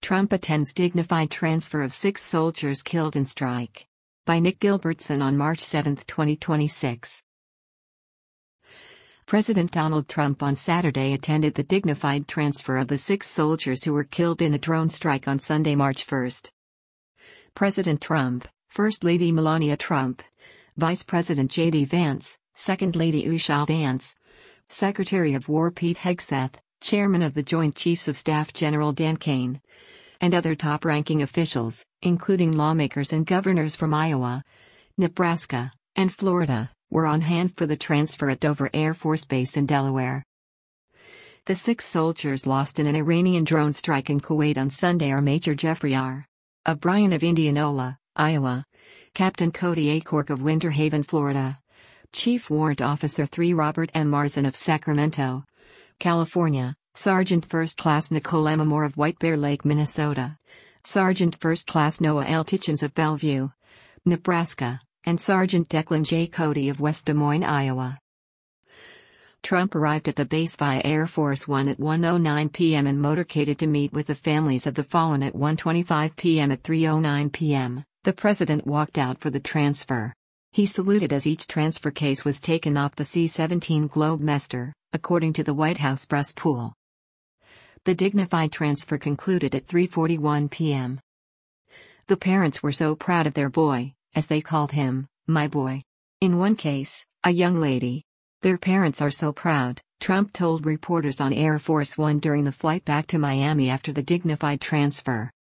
Trump attends dignified transfer of 6 soldiers killed in strike. By Nick Gilbertson on March 7, 2026. President Donald Trump on Saturday attended the dignified transfer of the 6 soldiers who were killed in a drone strike on Sunday, March 1. President Trump, First Lady Melania Trump, Vice President J.D. Vance, Second Lady Usha Vance, Secretary of War Pete Hegseth, Chairman of the Joint Chiefs of Staff General Dan Kane, and other top-ranking officials, including lawmakers and governors from Iowa, Nebraska, and Florida, were on hand for the transfer at Dover Air Force Base in Delaware. The 6 soldiers lost in an Iranian drone strike in Kuwait on Sunday are Major Jeffrey R. O'Brien of Indianola, Iowa, Captain Cody A. Cork of Winter Haven, Florida, Chief Warrant Officer 3 Robert M. Marzin of Sacramento, California, Sergeant First Class Nicole M. Moore of White Bear Lake, Minnesota, Sergeant First Class Noah L. Tichins of Bellevue, Nebraska, and Sergeant Declan J. Cody of West Des Moines, Iowa. Trump arrived at the base via Air Force One at 1:09 p.m. and motorcaded to meet with the families of the fallen at 1:25 p.m. At 3:09 p.m., the president walked out for the transfer. He saluted as each transfer case was taken off the C-17 Globemaster, according to the White House press pool. The dignified transfer concluded at 3:41 p.m. The parents were so proud of their boy, as they called him, my boy. In one case, a young lady. Their parents are so proud, Trump told reporters on Air Force One during the flight back to Miami after the dignified transfer.